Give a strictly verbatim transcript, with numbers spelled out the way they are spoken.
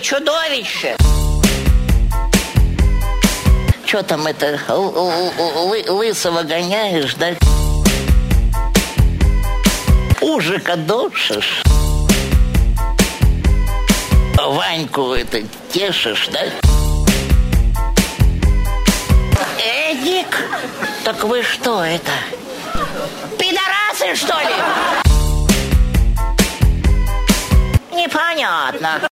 чудовище. Че там это, лы лысого гоняешь, да? Ужика душишь? Ваньку это тешишь, да? Эдик, так вы что это? Пидорасы, что ли? Непонятно.